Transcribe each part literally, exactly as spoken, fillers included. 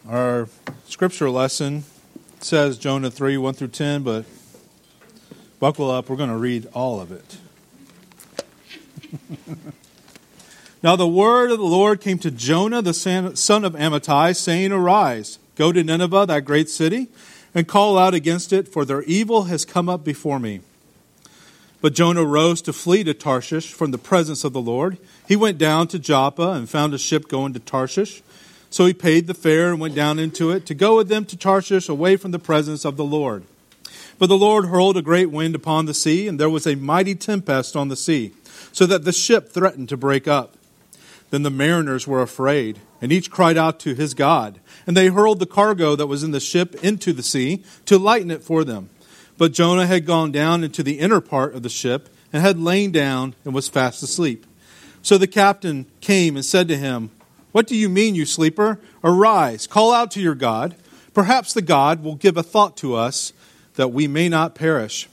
Our scripture lesson says Jonah three, one through ten, but buckle up, we're going to read all of it. Now the word of the Lord came to Jonah, the son of Amittai, saying, Arise, go to Nineveh, that great city, and call out against it, for their evil has come up before me. But Jonah rose to flee to Tarshish from the presence of the Lord. He went down to Joppa and found a ship going to Tarshish. So he paid the fare and went down into it to go with them to Tarshish away from the presence of the Lord. But the Lord hurled a great wind upon the sea, and there was a mighty tempest on the sea, so that the ship threatened to break up. Then the mariners were afraid, and each cried out to his God. And they hurled the cargo that was in the ship into the sea to lighten it for them. But Jonah had gone down into the inner part of the ship and had lain down and was fast asleep. So the captain came and said to him, What do you mean, you sleeper? Arise, call out to your God. Perhaps the God will give a thought to us that we may not perish.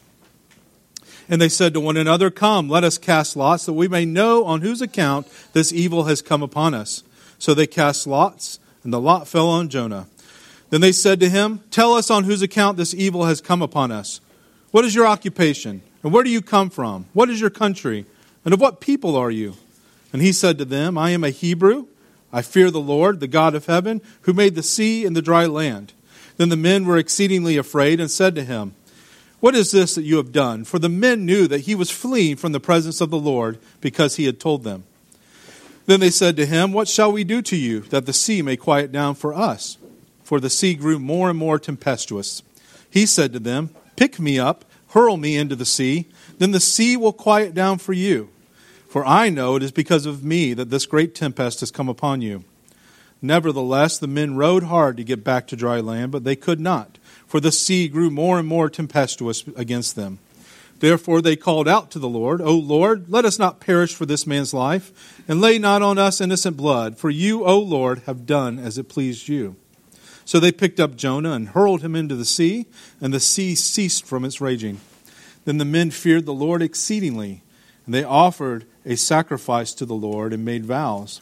And they said to one another, Come, let us cast lots, that we may know on whose account this evil has come upon us. So they cast lots, and the lot fell on Jonah. Then they said to him, Tell us on whose account this evil has come upon us. What is your occupation? And where do you come from? What is your country? And of what people are you? And he said to them, I am a Hebrew. I fear the Lord, the God of heaven, who made the sea and the dry land. Then the men were exceedingly afraid and said to him, What is this that you have done? For the men knew that he was fleeing from the presence of the Lord, because he had told them. Then they said to him, What shall we do to you, that the sea may quiet down for us? For the sea grew more and more tempestuous. He said to them, Pick me up, hurl me into the sea, then the sea will quiet down for you. For I know it is because of me that this great tempest has come upon you. Nevertheless, the men rowed hard to get back to dry land, but they could not, for the sea grew more and more tempestuous against them. Therefore they called out to the Lord, O Lord, let us not perish for this man's life, and lay not on us innocent blood, for you, O Lord, have done as it pleased you. So they picked up Jonah and hurled him into the sea, and the sea ceased from its raging. Then the men feared the Lord exceedingly, and they offered a sacrifice to the Lord and made vows.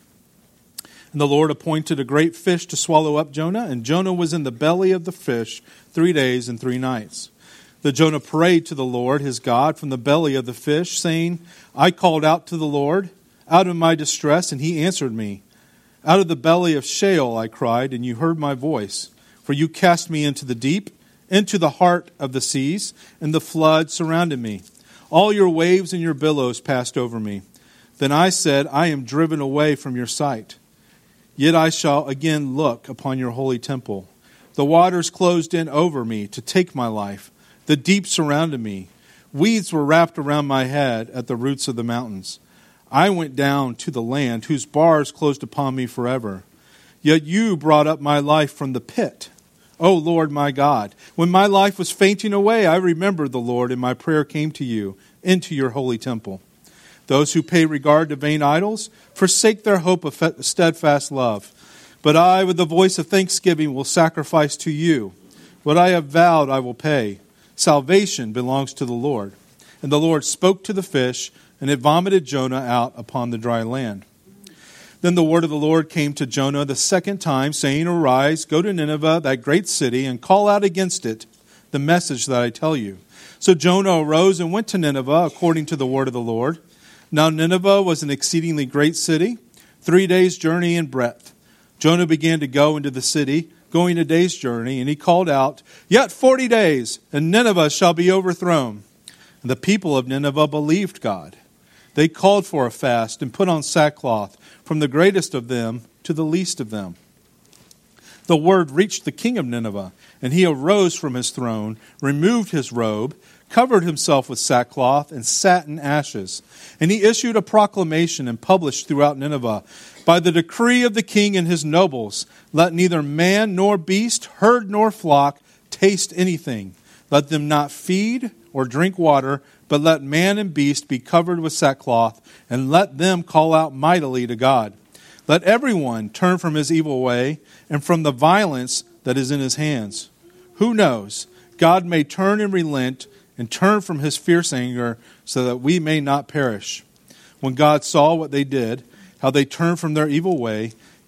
And the Lord appointed a great fish to swallow up Jonah, and Jonah was in the belly of the fish three days and three nights. Then Jonah prayed to the Lord his God from the belly of the fish, saying, I called out to the Lord out of my distress, and he answered me. Out of the belly of Sheol I cried, and you heard my voice. For you cast me into the deep, into the heart of the seas, and the flood surrounded me. All your waves and your billows passed over me. Then I said, I am driven away from your sight. Yet I shall again look upon your holy temple. The waters closed in over me to take my life. The deep surrounded me. Weeds were wrapped around my head at the roots of the mountains. I went down to the land whose bars closed upon me forever. Yet you brought up my life from the pit, O Lord my God. When my life was fainting away, I remembered the Lord, and my prayer came to you into your holy temple. Those who pay regard to vain idols forsake their hope of steadfast love. But I, with the voice of thanksgiving, will sacrifice to you. What I have vowed I will pay. Salvation belongs to the Lord. And the Lord spoke to the fish, and it vomited Jonah out upon the dry land. Then the word of the Lord came to Jonah the second time, saying, Arise, go to Nineveh, that great city, and call out against it the message that I tell you. So Jonah arose and went to Nineveh, according to the word of the Lord. Now Nineveh was an exceedingly great city, three days' journey in breadth. Jonah began to go into the city, going a day's journey, and he called out, Yet forty days, and Nineveh shall be overthrown. And the people of Nineveh believed God. They called for a fast and put on sackcloth, from the greatest of them to the least of them. The word reached the king of Nineveh, and he arose from his throne, removed his robe, covered himself with sackcloth, and sat in ashes. And he issued a proclamation and published throughout Nineveh, By the decree of the king and his nobles, let neither man nor beast, herd nor flock, taste anything. Let them not feed or drink water, but let man and beast be covered with sackcloth, and let them call out mightily to God. Let everyone turn from his evil way and from the violence that is in his hands. Who knows? God may turn and relent and turn from his fierce anger, so that we may not perish. When God saw what they did, how they turned from their evil way,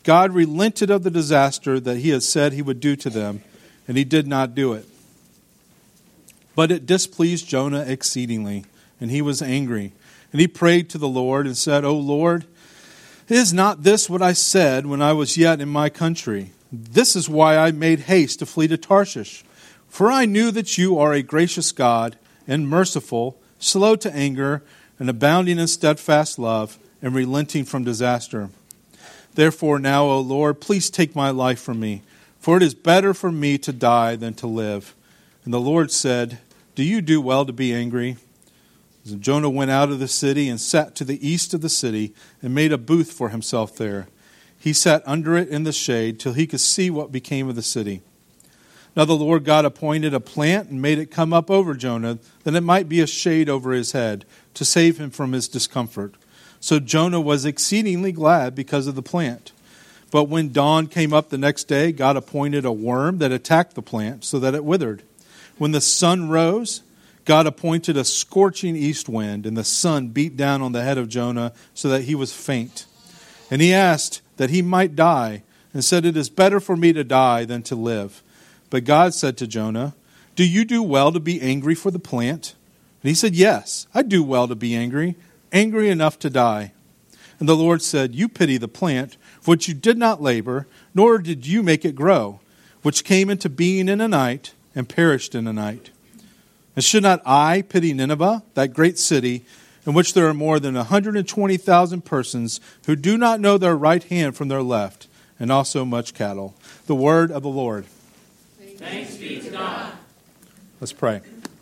God relented of the disaster that he had said he would do to them, and he did not do it. But it displeased Jonah exceedingly, and he was angry. And he prayed to the Lord and said, O Lord, is not this what I said when I was yet in my country? This is why I made haste to flee to Tarshish. For I knew that you are a gracious God and merciful, slow to anger, and abounding in steadfast love, and relenting from disaster. Therefore now, O Lord, please take my life from me, for it is better for me to die than to live. And the Lord said, Do you do well to be angry? And Jonah went out of the city and sat to the east of the city and made a booth for himself there. He sat under it in the shade till he could see what became of the city. Now the Lord God appointed a plant and made it come up over Jonah, that it might be a shade over his head, to save him from his discomfort. So Jonah was exceedingly glad because of the plant. But when dawn came up the next day, God appointed a worm that attacked the plant so that it withered. When the sun rose, God appointed a scorching east wind, and the sun beat down on the head of Jonah so that he was faint. And he asked that he might die, and said, It is better for me to die than to live. But God said to Jonah, Do you do well to be angry for the plant? And he said, Yes, I do well to be angry, angry enough to die. And the Lord said, You pity the plant, for which you did not labor, nor did you make it grow, which came into being in a night, and perished in a night. And should not I pity Nineveh, that great city, in which there are more than one hundred twenty thousand persons who do not know their right hand from their left, and also much cattle? The word of the Lord. Thanks be to God. Let's pray.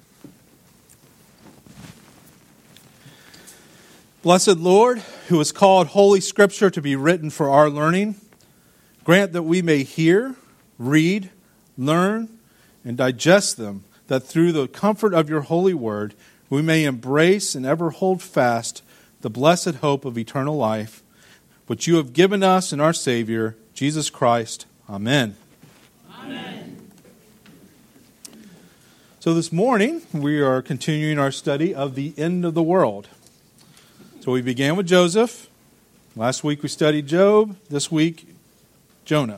Blessed Lord, who has called Holy Scripture to be written for our learning, grant that we may hear, read, learn, and digest them, that through the comfort of your holy word, we may embrace and ever hold fast the blessed hope of eternal life, which you have given us in our Savior, Jesus Christ. Amen. Amen. So this morning, we are continuing our study of the end of the world. So we began with Joseph. Last week we studied Job. This week, Jonah.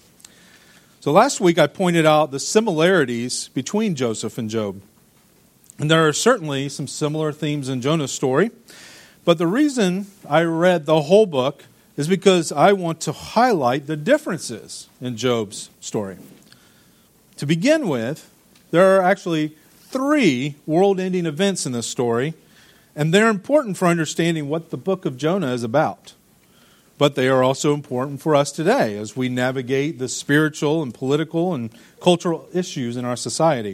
So last week I pointed out the similarities between Joseph and Job. And there are certainly some similar themes in Jonah's story. But the reason I read the whole book is because I want to highlight the differences in Job's story. To begin with, there are actually three world-ending events in this story, and they're important for understanding what the book of Jonah is about. But they are also important for us today as we navigate the spiritual and political and cultural issues in our society.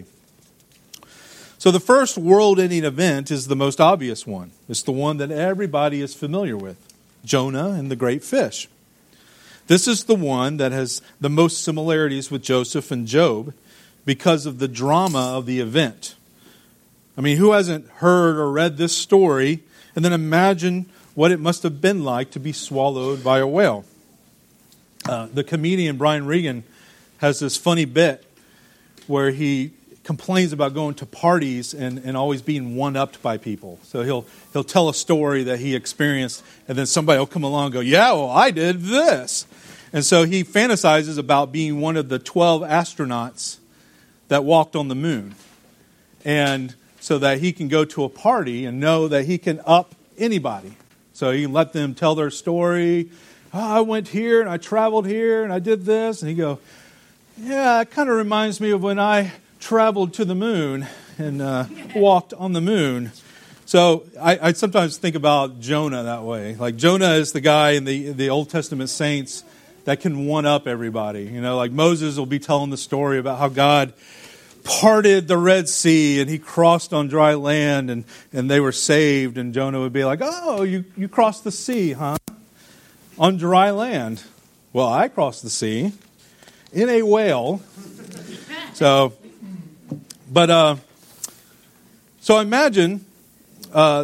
So the first world-ending event is the most obvious one. It's the one that everybody is familiar with, Jonah and the great fish. This is the one that has the most similarities with Joseph and Job because of the drama of the event. I mean, who hasn't heard or read this story and then imagine what it must have been like to be swallowed by a whale? Uh, the comedian Brian Regan has this funny bit where he complains about going to parties and, and always being one-upped by people. So he'll he'll tell a story that he experienced, and then somebody will come along and go, yeah, well, I did this. And so he fantasizes about being one of the twelve astronauts that walked on the moon. And so that he can go to a party and know that he can up anybody. So he can let them tell their story. Oh, I went here and I traveled here and I did this. And he go, yeah, it kind of reminds me of when I traveled to the moon and uh, walked on the moon. So I, I sometimes think about Jonah that way. Like Jonah is the guy in the, the Old Testament saints that can one-up everybody. You know, like Moses will be telling the story about how God parted the Red Sea and he crossed on dry land and, and they were saved. And Jonah would be like, oh, you, you crossed the sea, huh? On dry land. Well, I crossed the sea in a whale. So, but, uh, so imagine, uh,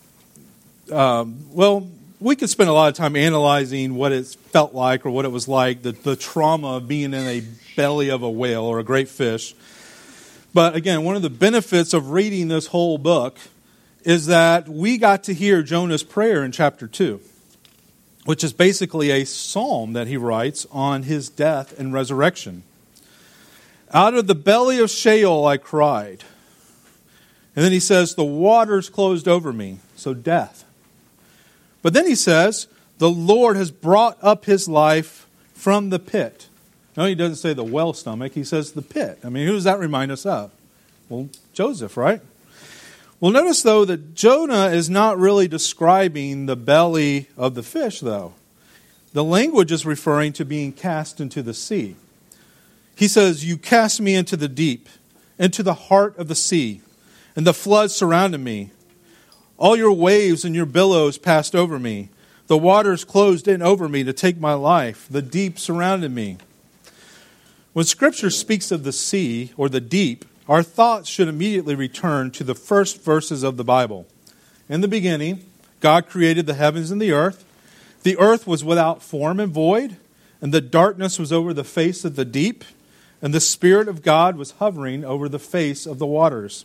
um, well, we could spend a lot of time analyzing what it felt like or what it was like, the, the trauma of being in a belly of a whale or a great fish. But again, one of the benefits of reading this whole book is that we got to hear Jonah's prayer in chapter two. which is basically a psalm that he writes on his death and resurrection. Out of the belly of Sheol I cried. And then he says, the waters closed over me, so death. But then he says, the Lord has brought up his life from the pit. No, he doesn't say the well stomach, he says the pit. I mean, who does that remind us of? Well, Joseph, right? Well, notice, though, that Jonah is not really describing the belly of the fish, though. The language is referring to being cast into the sea. He says, you cast me into the deep, into the heart of the sea, and the floods surrounded me. All your waves and your billows passed over me. The waters closed in over me to take my life. The deep surrounded me. When Scripture speaks of the sea or the deep, our thoughts should immediately return to the first verses of the Bible. In the beginning, God created the heavens and the earth. The earth was without form and void, and the darkness was over the face of the deep, and the Spirit of God was hovering over the face of the waters.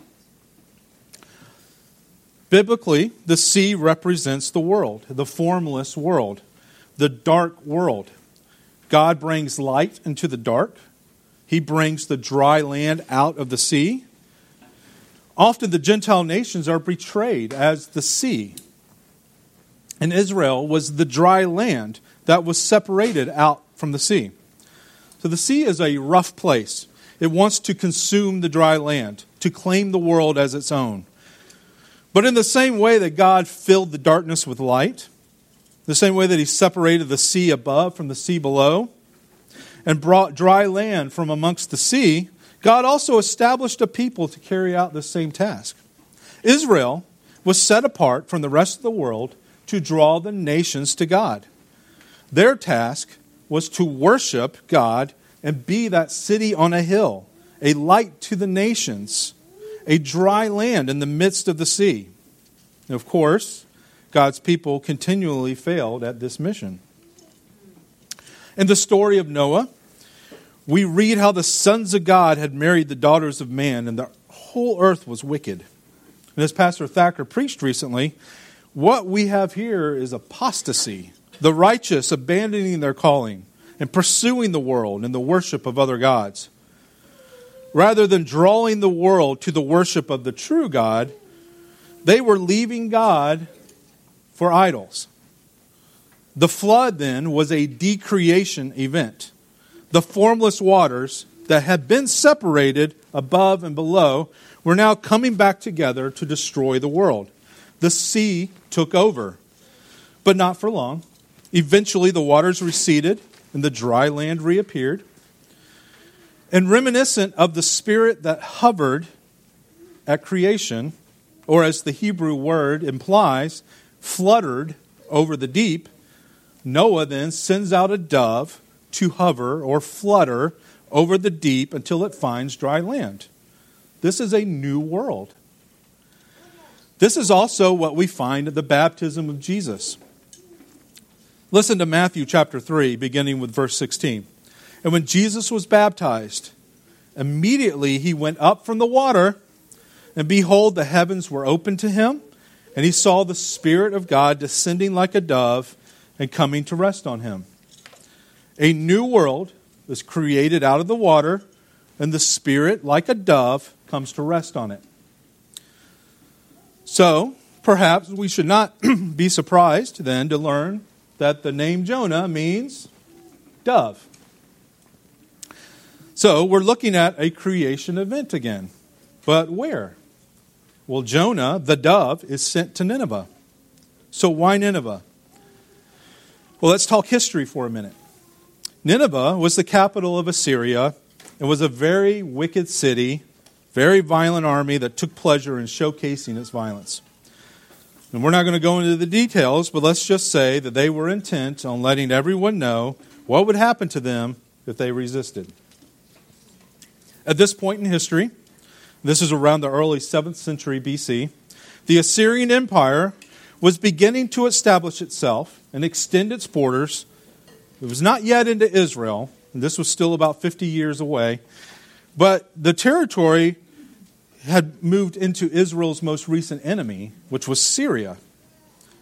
Biblically, the sea represents the world, the formless world, the dark world. God brings light into the dark. He brings the dry land out of the sea. Often the Gentile nations are portrayed as the sea. And Israel was the dry land that was separated out from the sea. So the sea is a rough place. It wants to consume the dry land, to claim the world as its own. But in the same way that God filled the darkness with light, the same way that he separated the sea above from the sea below, and brought dry land from amongst the sea, God also established a people to carry out the same task. Israel was set apart from the rest of the world to draw the nations to God. Their task was to worship God and be that city on a hill, a light to the nations, a dry land in the midst of the sea. And of course, God's people continually failed at this mission. In the story of Noah, we read how the sons of God had married the daughters of man, and the whole earth was wicked. And as Pastor Thacker preached recently, what we have here is apostasy, the righteous abandoning their calling and pursuing the world and the worship of other gods. Rather than drawing the world to the worship of the true God, they were leaving God for idols. The flood, then, was a decreation event. The formless waters that had been separated above and below were now coming back together to destroy the world. The sea took over, but not for long. Eventually, the waters receded and the dry land reappeared. And reminiscent of the spirit that hovered at creation, or as the Hebrew word implies, fluttered over the deep, Noah then sends out a dove to hover or flutter over the deep until it finds dry land. This is a new world. This is also what we find at the baptism of Jesus. Listen to Matthew chapter three, beginning with verse sixteen. And when Jesus was baptized, immediately he went up from the water, and behold, the heavens were opened to him, and he saw the Spirit of God descending like a dove and coming to rest on him. A new world is created out of the water, and the Spirit, like a dove, comes to rest on it. So, perhaps we should not be surprised then to learn that the name Jonah means dove. So, we're looking at a creation event again. But where? Well, Jonah, the dove, is sent to Nineveh. So why Nineveh? Well, let's talk history for a minute. Nineveh was the capital of Assyria. It was a very wicked city, very violent army that took pleasure in showcasing its violence. And we're not going to go into the details, but let's just say that they were intent on letting everyone know what would happen to them if they resisted. At this point in history, this is around the early seventh century B C, the Assyrian Empire was beginning to establish itself and extend its borders. It was not yet into Israel, and this was still about fifty years away, but the territory had moved into Israel's most recent enemy, which was Syria.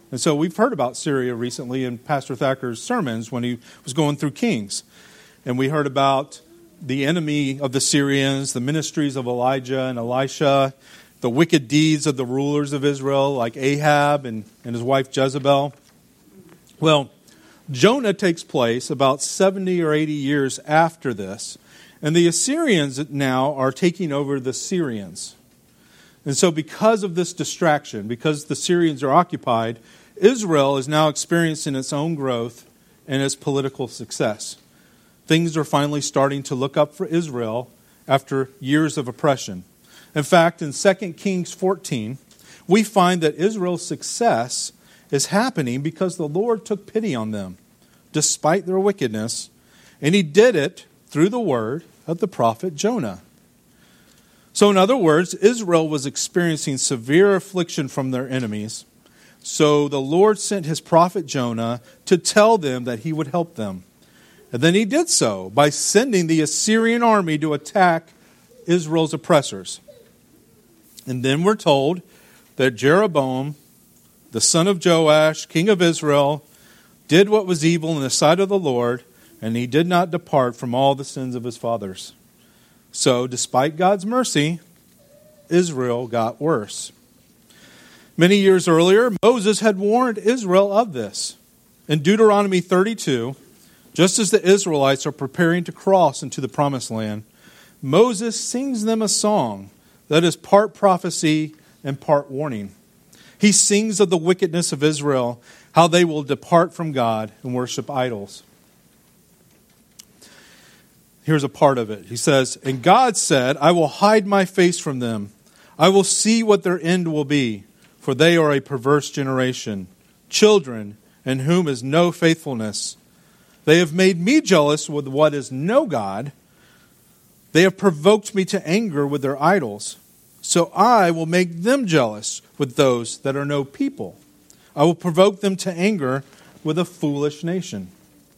And so we've heard about Syria recently in Pastor Thacker's sermons when he was going through Kings. And we heard about the enemy of the Syrians, the ministries of Elijah and Elisha, the wicked deeds of the rulers of Israel like Ahab and, and his wife Jezebel. Well, Jonah takes place about seventy or eighty years after this. And the Assyrians now are taking over the Syrians. And so because of this distraction, because the Syrians are occupied, Israel is now experiencing its own growth and its political success. Things are finally starting to look up for Israel after years of oppression. In fact, in Second Kings fourteen, we find that Israel's success is happening because the Lord took pity on them, despite their wickedness, and He did it through the word of the prophet Jonah. So in other words, Israel was experiencing severe affliction from their enemies. So the Lord sent His prophet Jonah to tell them that He would help them. And then He did so by sending the Assyrian army to attack Israel's oppressors. And then we're told that Jeroboam, the son of Joash, king of Israel, did what was evil in the sight of the Lord, and he did not depart from all the sins of his fathers. So, despite God's mercy, Israel got worse. Many years earlier, Moses had warned Israel of this. In Deuteronomy thirty-two, just as the Israelites are preparing to cross into the promised land, Moses sings them a song that is part prophecy and part warning. He sings of the wickedness of Israel, how they will depart from God and worship idols. Here's a part of it. He says, "And God said, I will hide my face from them. I will see what their end will be, for they are a perverse generation, children in whom is no faithfulness. They have made me jealous with what is no God. They have provoked me to anger with their idols. So I will make them jealous with those that are no people. I will provoke them to anger with a foolish nation."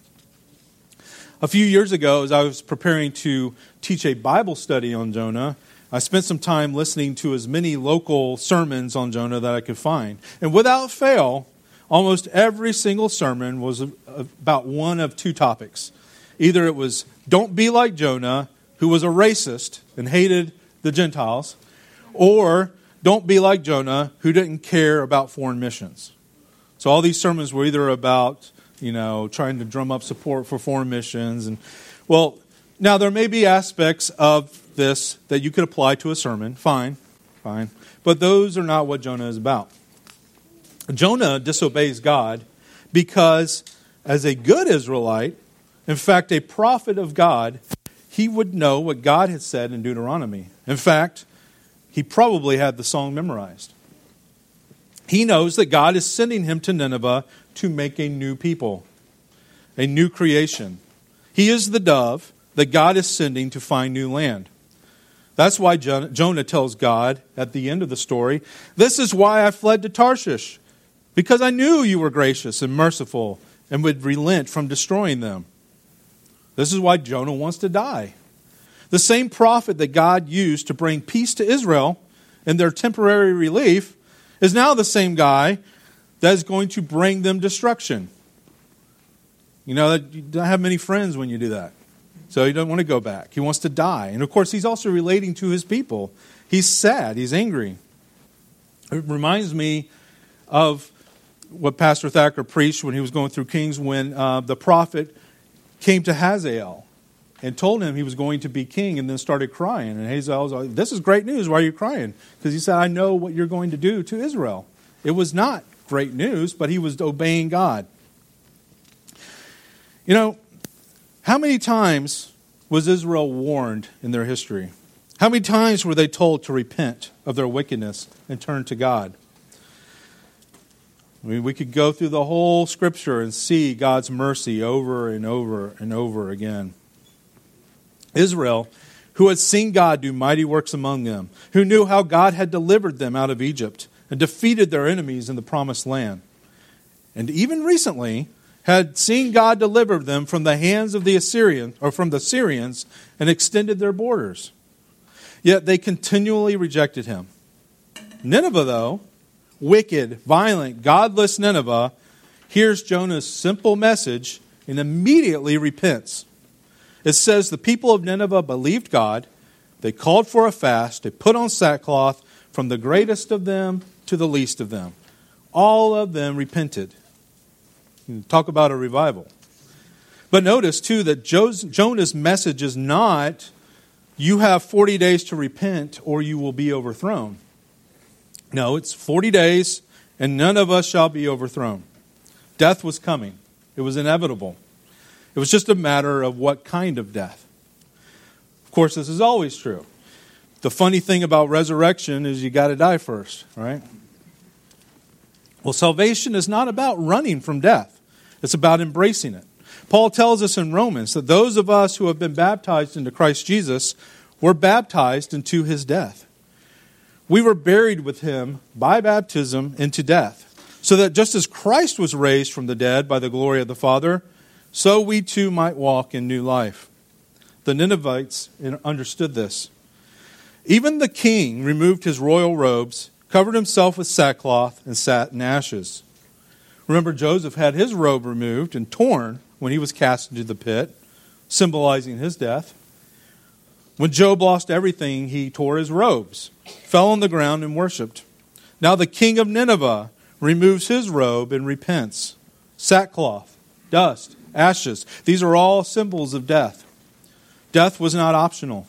A few years ago, as I was preparing to teach a Bible study on Jonah, I spent some time listening to as many local sermons on Jonah that I could find. And without fail, almost every single sermon was about one of two topics. Either it was, don't be like Jonah, who was a racist and hated the Gentiles, or don't be like Jonah, who didn't care about foreign missions. So all these sermons were either about, you know, trying to drum up support for foreign missions. And well, now there may be aspects of this that you could apply to a sermon. Fine, fine. But those are not what Jonah is about. Jonah disobeys God because as a good Israelite, in fact, a prophet of God, he would know what God had said in Deuteronomy. In fact, he probably had the song memorized. He knows that God is sending him to Nineveh to make a new people, a new creation. He is the dove that God is sending to find new land. That's why Jonah tells God at the end of the story, "This is why I fled to Tarshish, because I knew you were gracious and merciful and would relent from destroying them." This is why Jonah wants to die. The same prophet that God used to bring peace to Israel and their temporary relief is now the same guy that is going to bring them destruction. You know, you don't have many friends when you do that. So he doesn't want to go back. He wants to die. And of course, he's also relating to his people. He's sad. He's angry. It reminds me of what Pastor Thacker preached when he was going through Kings, when uh, the prophet came to Hazael and told him he was going to be king, and then started crying. And Hazael was like, "This is great news. Why are you crying?" Because he said, "I know what you're going to do to Israel." It was not great news, but he was obeying God. You know, how many times was Israel warned in their history? How many times were they told to repent of their wickedness and turn to God? I mean, we could go through the whole Scripture and see God's mercy over and over and over again. Israel, who had seen God do mighty works among them, who knew how God had delivered them out of Egypt and defeated their enemies in the promised land, and even recently had seen God deliver them from the hands of the Assyrians, or from the Syrians, and extended their borders. Yet they continually rejected him. Nineveh, though, wicked, violent, godless Nineveh hears Jonah's simple message and immediately repents. It says the people of Nineveh believed God. They called for a fast. They put on sackcloth from the greatest of them to the least of them. All of them repented. Talk about a revival. But notice, too, that Jonah's message is not, you have forty days to repent or you will be overthrown. No, it's forty days and none of us shall be overthrown. Death was coming. It was inevitable. It was just a matter of what kind of death. Of course, this is always true. The funny thing about resurrection is you got to die first, right? Well, salvation is not about running from death. It's about embracing it. Paul tells us in Romans that those of us who have been baptized into Christ Jesus were baptized into his death. We were buried with him by baptism into death, so that just as Christ was raised from the dead by the glory of the Father, so we too might walk in new life. The Ninevites understood this. Even the king removed his royal robes, covered himself with sackcloth, and sat in ashes. Remember, Joseph had his robe removed and torn when he was cast into the pit, symbolizing his death. When Job lost everything, he tore his robes, fell on the ground, and worshipped. Now the king of Nineveh removes his robe and repents. Sackcloth, dust, ashes. These are all symbols of death. Death was not optional.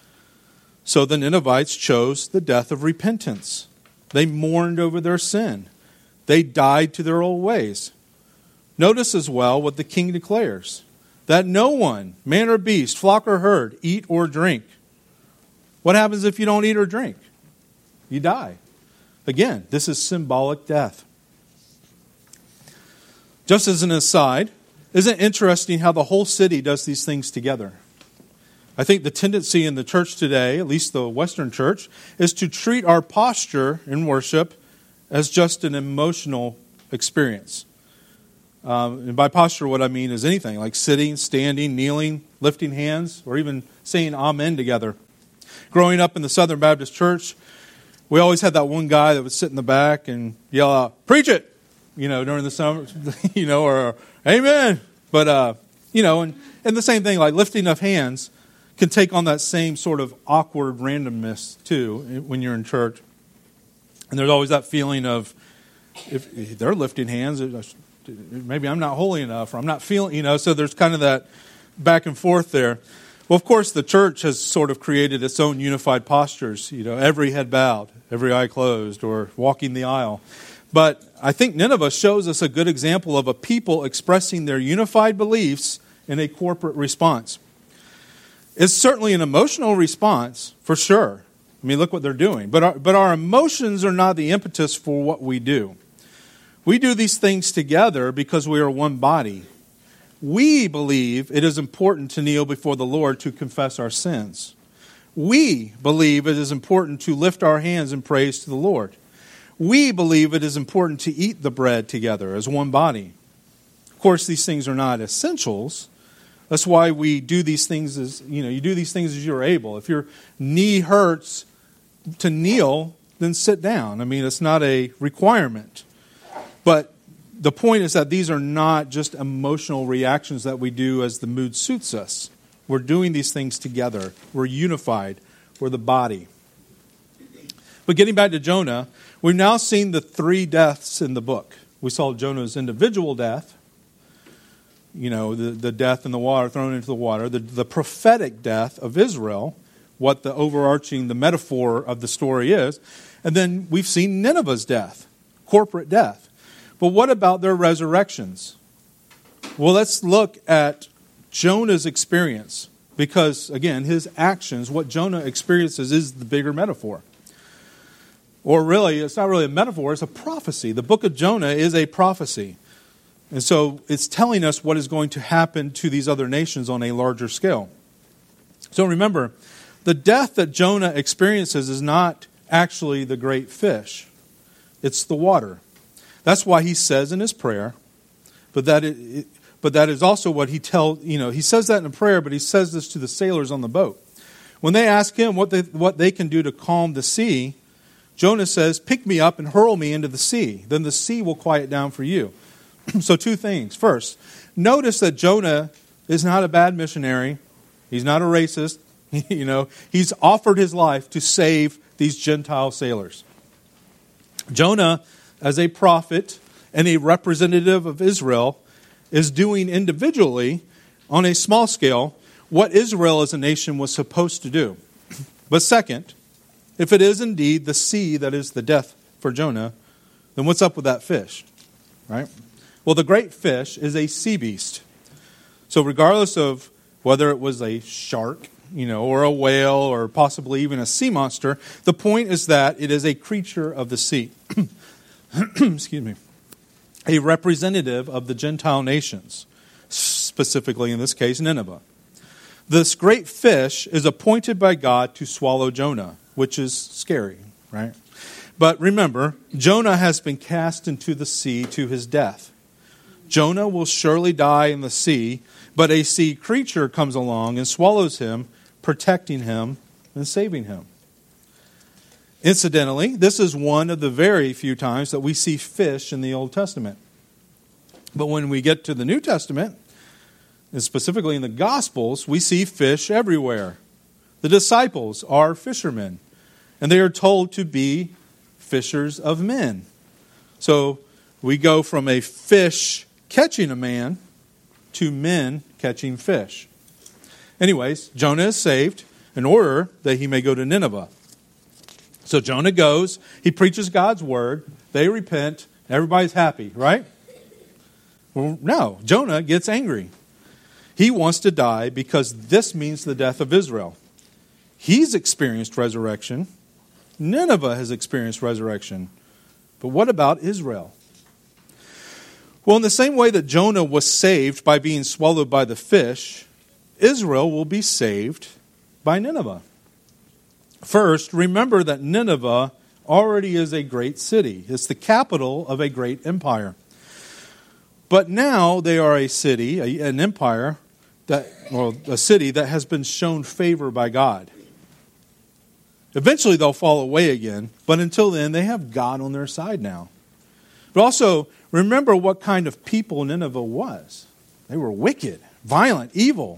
So the Ninevites chose the death of repentance. They mourned over their sin. They died to their old ways. Notice as well what the king declares. That no one, man or beast, flock or herd, eat or drink. What happens if you don't eat or drink? You die. Again, this is symbolic death. Just as an aside, isn't it interesting how the whole city does these things together? I think the tendency in the church today, at least the Western church, is to treat our posture in worship as just an emotional experience. Um, and by posture, what I mean is anything, like sitting, standing, kneeling, lifting hands, or even saying amen together. Growing up in the Southern Baptist Church, we always had that one guy that would sit in the back and yell out, "Preach it!" You know, during the summer, you know, or amen. But, uh, you know, and, and the same thing, like lifting of hands can take on that same sort of awkward randomness, too, when you're in church. And there's always that feeling of, if, if they're lifting hands, maybe I'm not holy enough, or I'm not feeling, you know, so there's kind of that back and forth there. Well, of course, the church has sort of created its own unified postures, you know, every head bowed, every eye closed, or walking the aisle. But I think Nineveh shows us a good example of a people expressing their unified beliefs in a corporate response. It's certainly an emotional response, for sure. I mean, look what they're doing. But our, but our emotions are not the impetus for what we do. We do these things together because we are one body. We believe it is important to kneel before the Lord to confess our sins. We believe it is important to lift our hands in praise to the Lord. We believe it is important to eat the bread together as one body. Of course, these things are not essentials. That's why we do these things as, you know, you do these things as you're able. If your knee hurts to kneel, then sit down. I mean, it's not a requirement. But the point is that these are not just emotional reactions that we do as the mood suits us. We're doing these things together. We're unified. We're the body. But getting back to Jonah, we've now seen the three deaths in the book. We saw Jonah's individual death. You know, the, the death in the water, thrown into the water. The, the prophetic death of Israel, what the overarching, the metaphor of the story is. And then we've seen Nineveh's death, corporate death. But what about their resurrections? Well, let's look at Jonah's experience. Because, again, his actions, what Jonah experiences is the bigger metaphor. Or really, it's not really a metaphor, it's a prophecy. The book of Jonah is a prophecy. And so it's telling us what is going to happen to these other nations on a larger scale. So remember, the death that Jonah experiences is not actually the great fish. It's the water. That's why he says in his prayer, but that it, it, but that is also what he tells, you know, he says that in a prayer, but he says this to the sailors on the boat. When they ask him what they, what they can do to calm the sea, Jonah says, pick me up and hurl me into the sea. Then the sea will quiet down for you. So two things. First, notice that Jonah is not a bad missionary. He's not a racist. You know, he's offered his life to save these Gentile sailors. Jonah, as a prophet and a representative of Israel, is doing individually, on a small scale, what Israel as a nation was supposed to do. But second, if it is indeed the sea that is the death for Jonah, then what's up with that fish? Right? Well, the great fish is a sea beast. So regardless of whether it was a shark, you know, or a whale, or possibly even a sea monster, the point is that it is a creature of the sea. Excuse me. A representative of the Gentile nations, specifically in this case, Nineveh. This great fish is appointed by God to swallow Jonah, which is scary, right? But remember, Jonah has been cast into the sea to his death. Jonah will surely die in the sea, but a sea creature comes along and swallows him, protecting him and saving him. Incidentally, this is one of the very few times that we see fish in the Old Testament. But when we get to the New Testament, and specifically in the Gospels, we see fish everywhere. The disciples are fishermen, and they are told to be fishers of men. So we go from a fish catching a man to men catching fish. Anyways, Jonah is saved in order that he may go to Nineveh. So Jonah goes, he preaches God's word, they repent, everybody's happy, right? Well, no, Jonah gets angry. He wants to die because this means the death of Israel. He's experienced resurrection. Nineveh has experienced resurrection. But what about Israel? Well, in the same way that Jonah was saved by being swallowed by the fish, Israel will be saved by Nineveh. First, remember that Nineveh already is a great city. It's the capital of a great empire. But now they are a city, an empire, that, well, a city that has been shown favor by God. Eventually they'll fall away again, but until then they have God on their side now. But also, remember what kind of people Nineveh was. They were wicked, violent, evil.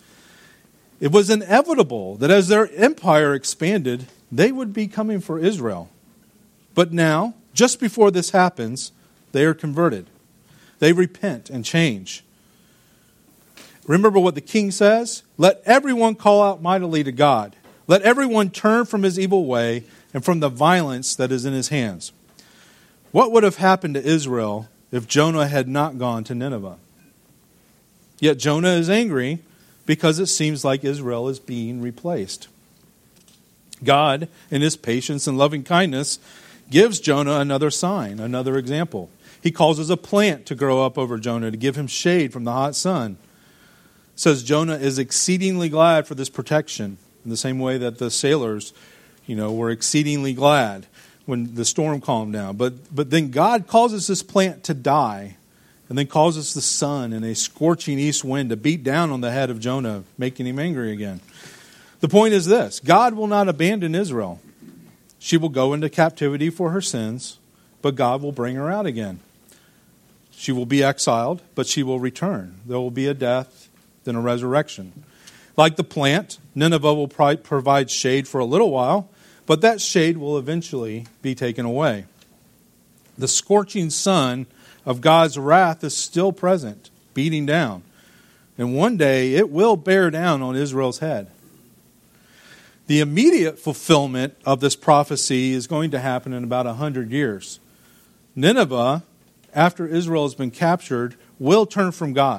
It was inevitable that as their empire expanded, they would be coming for Israel. But now, just before this happens, they are converted. They repent and change. Remember what the king says? Let everyone call out mightily to God. Let everyone turn from his evil way and from the violence that is in his hands. What would have happened to Israel if Jonah had not gone to Nineveh? Yet Jonah is angry because it seems like Israel is being replaced. God, in his patience and loving kindness, gives Jonah another sign, another example. He causes a plant to grow up over Jonah to give him shade from the hot sun. It says Jonah is exceedingly glad for this protection, in the same way that the sailors, you know, were exceedingly glad when the storm calmed down. But, but then God causes this plant to die, and then causes the sun and a scorching east wind to beat down on the head of Jonah, making him angry again. The point is this: God will not abandon Israel. She will go into captivity for her sins, but God will bring her out again. She will be exiled, but she will return. There will be a death, then a resurrection. Like the plant, Nineveh will provide shade for a little while, but that shade will eventually be taken away. The scorching sun of God's wrath is still present, beating down. And one day it will bear down on Israel's head. The immediate fulfillment of this prophecy is going to happen in about a hundred years. Nineveh, after Israel has been captured, will turn from God.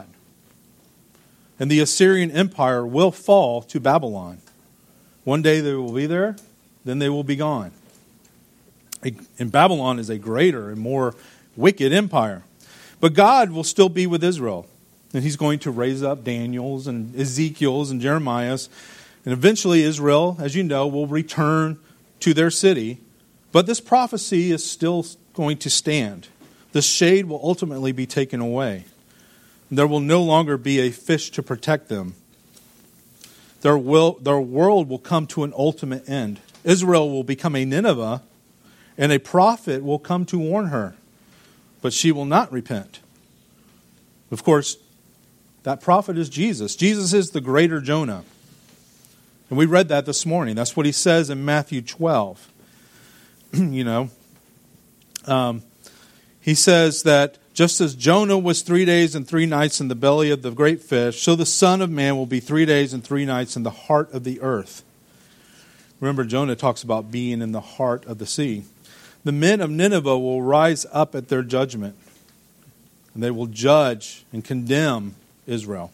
And the Assyrian Empire will fall to Babylon. One day they will be there, then they will be gone. And Babylon is a greater and more wicked empire. But God will still be with Israel. And he's going to raise up Daniel's and Ezekiel's and Jeremiah's. And eventually Israel, as you know, will return to their city. But this prophecy is still going to stand. The shade will ultimately be taken away. There will no longer be a fish to protect them. Their, will, their world will come to an ultimate end. Israel will become a Nineveh, and a prophet will come to warn her, but she will not repent. Of course, that prophet is Jesus. Jesus is the greater Jonah. And we read that this morning. That's what he says in Matthew twelve. you know, um, he says that just as Jonah was three days and three nights in the belly of the great fish, so the Son of Man will be three days and three nights in the heart of the earth. Remember, Jonah talks about being in the heart of the sea. The men of Nineveh will rise up at their judgment, and they will judge and condemn Israel.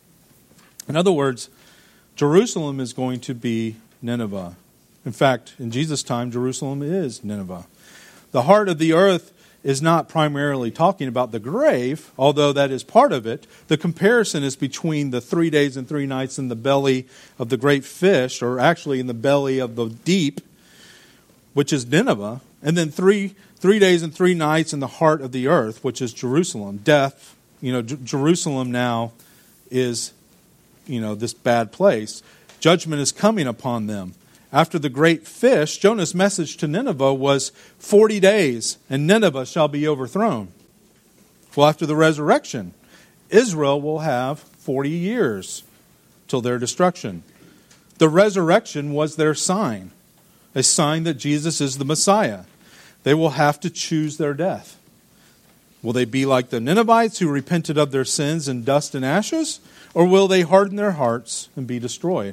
In other words, Jerusalem is going to be Nineveh. In fact, in Jesus' time, Jerusalem is Nineveh. The heart of the earth is not primarily talking about the grave, although that is part of it. The comparison is between the three days and three nights in the belly of the great fish, or actually in the belly of the deep, which is Nineveh, and then three three days and three nights in the heart of the earth, which is Jerusalem. Death, you know, J- Jerusalem now is, you know, this bad place. Judgment is coming upon them. After the great fish, Jonah's message to Nineveh was forty days, and Nineveh shall be overthrown. Well, after the resurrection, Israel will have forty years till their destruction. The resurrection was their sign, a sign that Jesus is the Messiah. They will have to choose their death. Will they be like the Ninevites who repented of their sins in dust and ashes, or will they harden their hearts and be destroyed?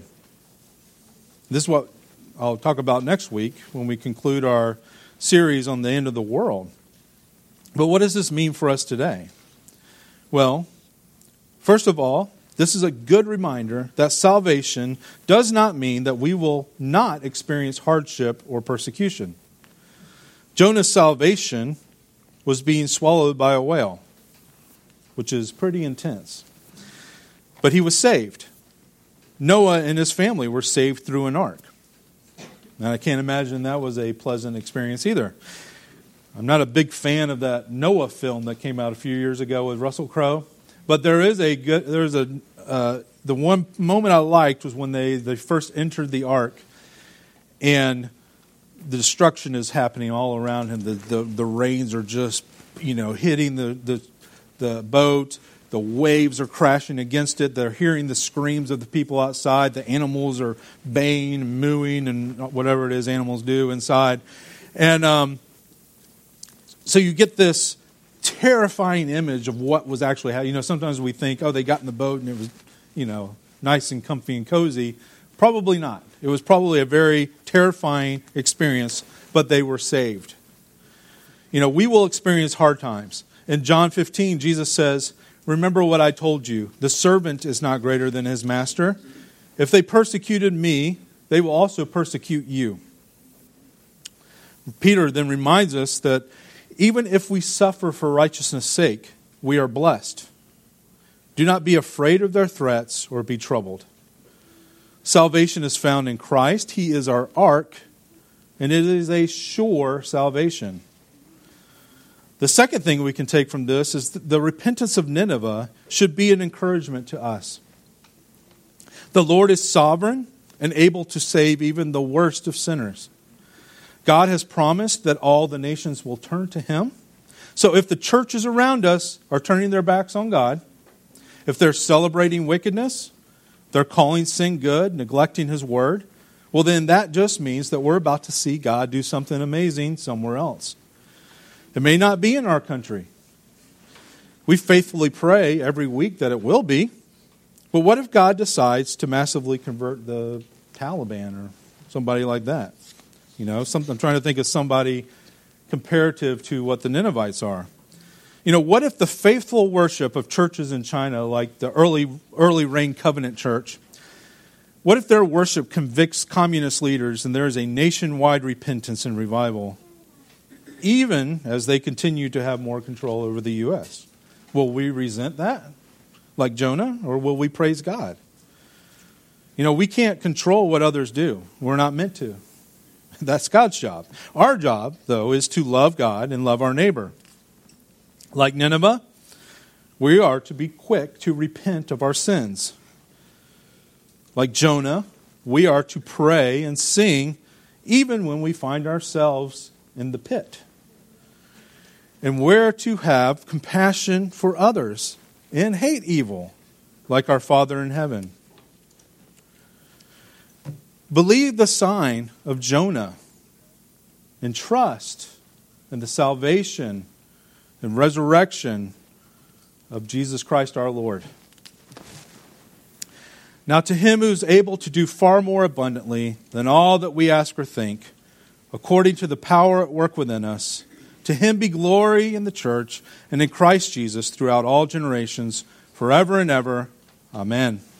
This is what I'll talk about next week when we conclude our series on the end of the world. But what does this mean for us today? Well, first of all, this is a good reminder that salvation does not mean that we will not experience hardship or persecution. Jonah's salvation was being swallowed by a whale, which is pretty intense. But he was saved. Noah and his family were saved through an ark. And I can't imagine that was a pleasant experience either. I'm not a big fan of that Noah film that came out a few years ago with Russell Crowe, but there is a good. There's a uh, the one moment I liked was when they, they first entered the ark, and the destruction is happening all around him. The the, the rains are just you know hitting the the, the boat. The waves are crashing against it. They're hearing the screams of the people outside. The animals are baying, mooing, and whatever it is animals do inside. And um, so you get this terrifying image of what was actually happening. You know, sometimes we think, oh, they got in the boat and it was, you know, nice and comfy and cozy. Probably not. It was probably a very terrifying experience, but they were saved. You know, we will experience hard times. In John fifteen, Jesus says, remember what I told you. The servant is not greater than his master. If they persecuted me, they will also persecute you. Peter then reminds us that even if we suffer for righteousness' sake, we are blessed. Do not be afraid of their threats or be troubled. Salvation is found in Christ. He is our ark, and it is a sure salvation. The second thing we can take from this is that the repentance of Nineveh should be an encouragement to us. The Lord is sovereign and able to save even the worst of sinners. God has promised that all the nations will turn to Him. So if the churches around us are turning their backs on God, if they're celebrating wickedness, they're calling sin good, neglecting His word, well then that just means that we're about to see God do something amazing somewhere else. It may not be in our country. We faithfully pray every week that it will be. But what if God decides to massively convert the Taliban or somebody like that? You know, something, I'm trying to think of somebody comparative to what the Ninevites are. You know, what if the faithful worship of churches in China, like the early early Rain Covenant Church, what if their worship convicts communist leaders and there is a nationwide repentance and revival, even as they continue to have more control over the U S? Will we resent that, like Jonah, or will we praise God? You know, we can't control what others do. We're not meant to. That's God's job. Our job, though, is to love God and love our neighbor. Like Nineveh, we are to be quick to repent of our sins. Like Jonah, we are to pray and sing even when we find ourselves in the pit. And we're to have compassion for others and hate evil, like our Father in heaven. Believe the sign of Jonah and trust in the salvation and resurrection of Jesus Christ our Lord. Now to him who is able to do far more abundantly than all that we ask or think, according to the power at work within us, to him be glory in the church and in Christ Jesus throughout all generations, forever and ever. Amen.